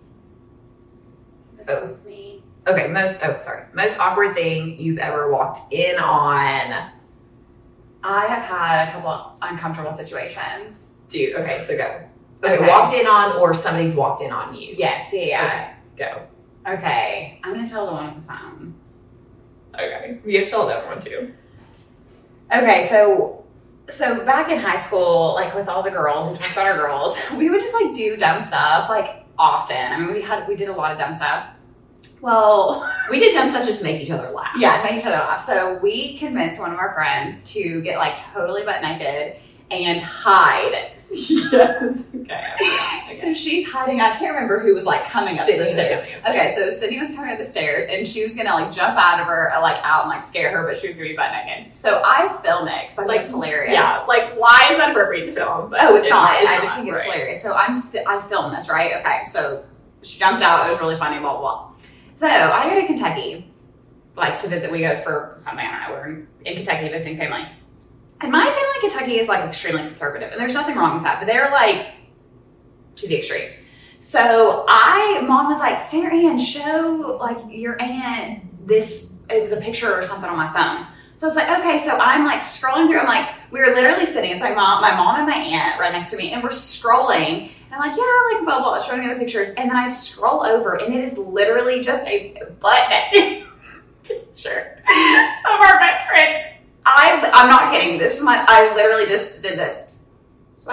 S2: this
S1: Oh.
S2: one's me.
S1: Okay, most oh sorry, most awkward thing you've ever walked in on,
S2: I have had a couple uncomfortable situations.
S1: dude. Okay, so go. Okay,
S2: Okay.
S1: walked in on, or somebody's walked in on you.
S2: Yes, yeah, yeah.
S1: Okay, go.
S2: Okay, I'm gonna tell the one with the phone.
S1: Okay, you have to tell that one too.
S2: Okay, so so back in high school, like with all the girls, we talked about our girls, we would just like do dumb stuff like often. I mean, we had we did a lot of dumb stuff. Well,
S1: We did dumb stuff just to make each other laugh.
S2: yeah, to make each other laugh. So we convinced one of our friends to get like totally butt naked and hide.
S1: Yes. Okay. Okay.
S2: So she's hiding. I can't remember who was like coming up
S1: Sydney
S2: the
S1: was
S2: stairs.
S1: coming upstairs.
S2: Okay, so Sydney was coming up the stairs and she was gonna like jump out of her, uh, like out and like scare her, but she was gonna be butt naked. So I film it because I think
S1: Like,
S2: it's hilarious.
S1: Yeah. Like, why is that appropriate to film? But
S2: Oh, it's not. I
S1: not,
S2: just think it's
S1: right.
S2: hilarious. So I'm fi- I filmed this, right? Okay, so she jumped out. It was really funny. Blah blah blah. So I go to Kentucky, like to visit. We go for something. I don't know. We're in, in Kentucky visiting family, and my family in Kentucky is like extremely conservative, and there's nothing wrong with that. But they're like to the extreme. So I, mom was like, Sarah Ann, show like your aunt this. It was a picture or something on my phone. So I was like, okay. So I'm like scrolling through. I'm like, we were literally sitting. It's like mom, my mom and my aunt right next to me, and we're scrolling. And I'm like, yeah, like blah blah, showing me the pictures. And then I scroll over, and it is literally just a butt naked picture of our best friend. I, I'm not kidding. This is my. I literally just did this. Swipe.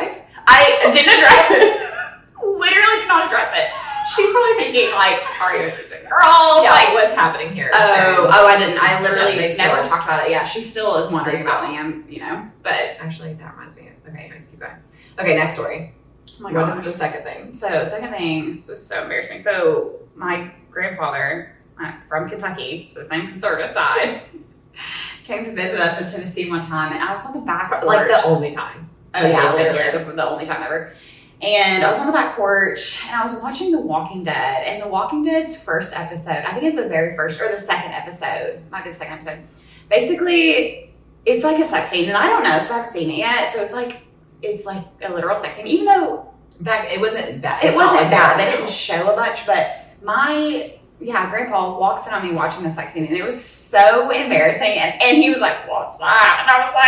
S2: I didn't address it. Literally did not address it. She's probably thinking, like, are you interested in girls?
S3: Yeah,
S2: like,
S3: what's happening here?
S2: Oh, oh, I didn't. I literally
S3: Yeah,
S2: never
S3: still-
S2: talked about it. Yeah, she still is wondering
S3: They
S2: about
S3: still-
S2: me. I'm, you know, but
S3: Actually, that reminds me. Of, okay, anyways, keep going. Okay, next story.
S2: oh my
S3: What
S2: gosh.
S3: is the second thing?
S2: So, second thing, this was so embarrassing. So, my grandfather uh, from Kentucky, so the same conservative side, came to visit us in Tennessee one time, and I was on the back porch.
S3: Like the only time.
S2: Oh yeah,
S3: Like,
S2: literally the, the only time ever. And I was on the back porch and I was watching The Walking Dead. And The Walking Dead's first episode, I think it's the very first or the second episode, might be the second episode. Basically, it's like a sex scene, and I don't know because I haven't seen it yet. So it's like it's like a literal sex scene, even though
S3: Back, it wasn't bad.
S2: it
S3: It's not
S2: wasn't
S3: like
S2: bad.
S3: that
S2: They
S3: now.
S2: didn't show a bunch, but my yeah, grandpa walks in on me watching the sex scene, and it was so embarrassing. And, and he was like, "What's that?" And I was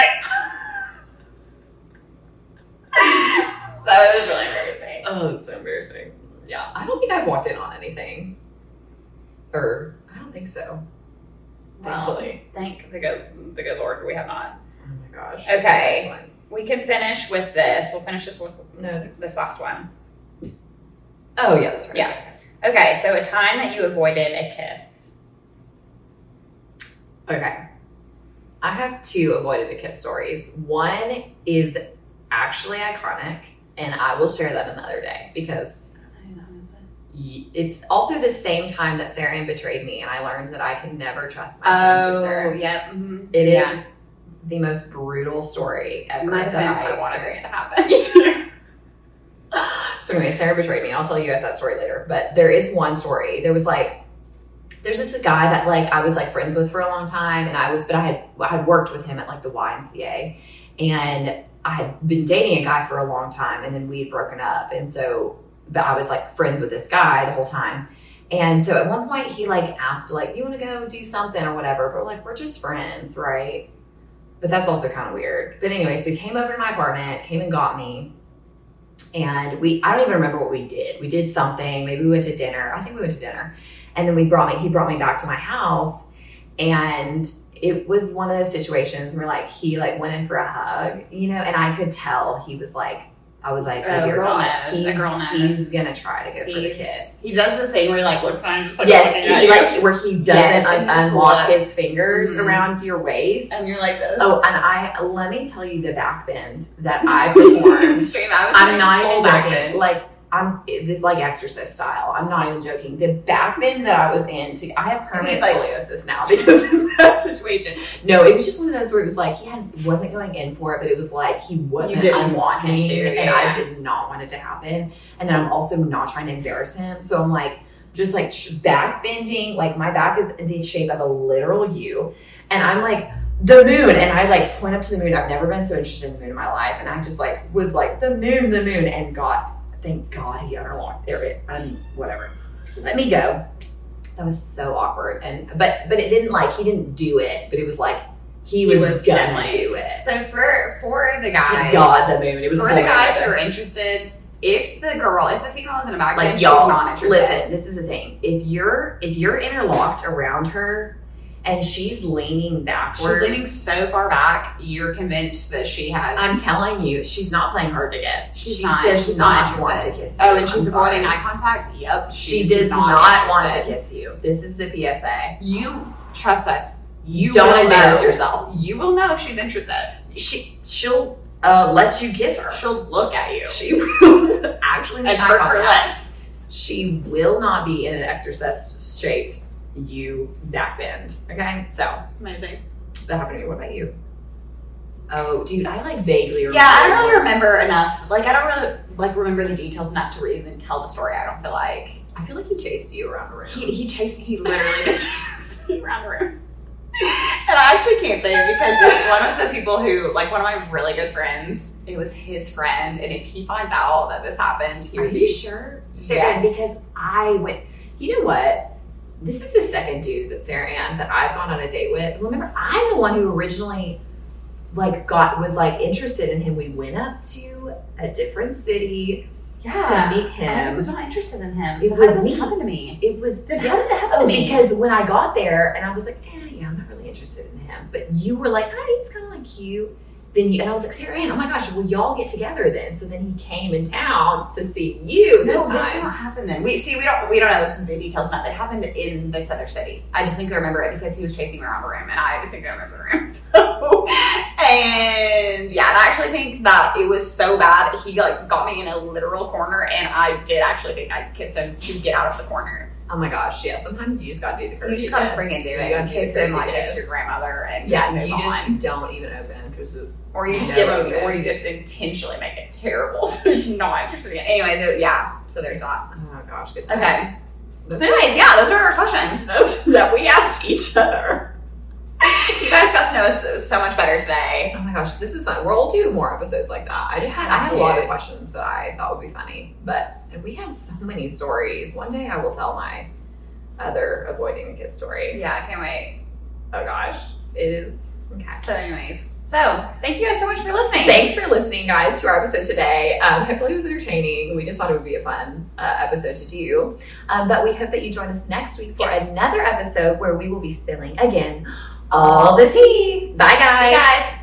S2: like, so it was really embarrassing.
S3: Oh, it's so embarrassing. Yeah, I don't think I've walked in on anything. Or, I don't think so.
S2: Well,
S3: Thankfully.
S2: thank the good the good Lord we have not.
S3: Oh my gosh.
S2: Okay.
S3: Next one.
S2: We can finish with this. We'll finish this with
S3: No.
S2: this last one.
S3: Oh, yeah, that's right.
S2: Yeah. Okay, so a time that you avoided a kiss.
S3: Okay. I have two avoided a kiss stories. One is actually iconic, and I will share that another day because y- it's also the same time that Sarah Ann betrayed me, and I learned that I could never trust my twin sister.
S2: yep. Mm-hmm.
S3: It is
S2: Yeah.
S3: the most brutal story ever
S2: In my
S3: that
S2: defense,
S3: I
S2: I wanted this to
S3: experienced.
S2: happen.
S3: So anyway, Sarah betrayed me. I'll tell you guys that story later. But there is one story. There was like, there's this guy that like I was like friends with for a long time, and I was, but I had I had worked with him at like the Y M C A, and I had been dating a guy for a long time, and then we had broken up, and so, but I was like friends with this guy the whole time. And so at one point he like asked like, you want to go do something or whatever, but like we're just friends, right? But that's also kind of weird. But anyway, so he came over to my apartment, came and got me. And we, I don't even remember what we did. We did something. Maybe we went to dinner. I think we went to dinner. And then we brought me, he brought me back to my house. And it was one of those situations where like, he like went in for a hug, you know, and I could tell he was like, I was like, oh
S2: Oh,
S3: dear
S2: girl
S3: God,
S2: knows.
S3: he's,
S2: A girl knows.
S3: he's going to try to go for the
S2: He's-
S3: kiss.
S2: He does the thing where he like looks down and just like
S3: Yes,
S2: looking at
S3: he,
S2: you.
S3: like where he doesn't
S2: Yes, and
S3: un-
S2: he just
S3: unlock
S2: looks.
S3: his fingers
S2: Mhm.
S3: around your waist.
S2: and you're like this.
S3: Oh, and I let me tell you the back bend that I performed.
S2: Stream. I was
S3: I'm
S2: doing
S3: not
S2: full
S3: even
S2: back
S3: joking.
S2: bend.
S3: Like I'm it's like Exorcist style. I'm not even joking. The back bend that I was in, to, I have permanent
S2: He's like-
S3: scoliosis now because of that situation. No, it was just one of those where it was like he had wasn't going in for it, but it was like he wasn't
S2: You didn't want him
S3: unlocking,
S2: to,
S3: and
S2: yeah.
S3: I did not want it to happen. And then I'm also not trying to embarrass him, so I'm like just like sh- back bending. Like my back is in the shape of a literal U, and I'm like. The moon, and I like point up to the moon. I've never been so interested in the moon in my life, and I just like was like the moon, the moon, and God, thank God he unlocked it. And whatever, let me go. That was so awkward, and but but it didn't like he didn't do it, but it was like he,
S2: He
S3: was,
S2: was
S3: gonna
S2: definitely-
S3: do it.
S2: So for for the guys,
S3: God, the moon. It was
S2: for
S3: a
S2: the
S3: full
S2: guys
S3: moon.
S2: who are interested, if the girl, if the female is in a back
S3: like
S2: bend, she's
S3: y'all,
S2: not interested.
S3: listen. This is the thing. If you're if you're interlocked around her, and she's leaning backwards,
S2: She's leaning so far back, you're convinced that she has.
S3: I'm telling you, she's not playing hard to get.
S2: She's
S3: she
S2: not.
S3: does
S2: she's
S3: not,
S2: not
S3: want
S2: interested.
S3: to kiss you.
S2: Oh, and she's
S3: I'm sorry.
S2: avoiding eye contact. Yep.
S3: She
S2: she's
S3: does not, want to
S2: interested.
S3: kiss you. This is the P S A.
S2: You trust us. You
S3: Don't
S2: will
S3: embarrass
S2: know.
S3: yourself.
S2: You will know if she's interested.
S3: She she'll uh, let you kiss her.
S2: She'll look at you
S3: She will actually make
S2: and
S3: eye
S2: hurt her
S3: contact.
S2: lips.
S3: She will not be in an exorcist shaped you back bend. Okay, so
S2: Amazing.
S3: that happened to me. What about you? Oh, dude, I like vaguely remember.
S2: Yeah, I don't really remember enough. Like, I don't really like remember the details enough to even tell the story. I don't feel like
S3: I feel like he chased you around the room.
S2: he he chased. He literally just chased me around the room. And I actually can't say it because it's one of the people who, like, one of my really good friends. It was his friend, and if he finds out that this happened, he
S3: Are
S2: would
S3: you
S2: be
S3: sure? Sarah,
S2: Yes.
S3: because I went, you know what? This is the second dude that Sarah Ann that I've gone on a date with. Remember, I'm the one who originally like got was like interested in him. We went up to a different city
S2: yeah.
S3: to meet
S2: I
S3: him.
S2: was not interested in him.
S3: It
S2: So
S3: was
S2: how did
S3: me.
S2: this happen to me?
S3: It was
S2: Then how did it happen
S3: oh,
S2: to me?
S3: because when I got there and I was like, yeah, yeah, I'm not really interested in him. But you were like, oh, he's kind of like cute. then you, and I was like, Sarah Ann, oh my gosh, well, y'all get together then. So then he came in town to see you this
S2: No,
S3: time.
S2: this didn't happen then. We see, we don't, we don't know this, the details. Not that happened in this other city. I distinctly remember it because he was chasing me around the room, and I distinctly remember the room. So, and yeah, and I actually think that it was so bad that he like got me in a literal corner, and I did actually think I kissed him to get out of the corner.
S3: Oh my gosh, yeah. Sometimes you just gotta do the
S2: You
S3: cursey
S2: just gotta
S3: kiss.
S2: freaking do
S3: You
S2: it.
S3: gotta
S2: You
S3: do the
S2: kiss him
S3: cursey
S2: like it's
S3: kiss.
S2: your grandmother, and
S3: Yeah,
S2: just
S3: you
S2: move
S3: just
S2: on.
S3: don't even open. Just
S2: Or you just
S3: no
S2: give them,
S3: open.
S2: or you just intentionally make it terrible. So you're not interested in it. Anyways, it, yeah. So there's that.
S3: Oh gosh, good times.
S2: Okay.
S3: That's
S2: But anyways, yeah, those are our questions that we asked each other. You guys got to know us so, so much better today.
S3: Oh my gosh, this is fun. We'll do more episodes like that. I just
S2: Yeah,
S3: had, I had a lot of
S2: dude.
S3: questions that I thought would be funny, but we have so many stories. One day I will tell my other avoiding a kiss story.
S2: Yeah, I can't wait.
S3: Oh gosh, it is okay.
S2: So anyways, so thank you guys so much for listening.
S3: Thanks for listening, guys, to our episode today. Um, hopefully it was entertaining. We just thought it would be a fun uh, episode to do. Um, but we hope that you join us next week for
S2: Yes.
S3: another episode where we will be spilling again all the tea. Bye, guys.
S2: See you guys.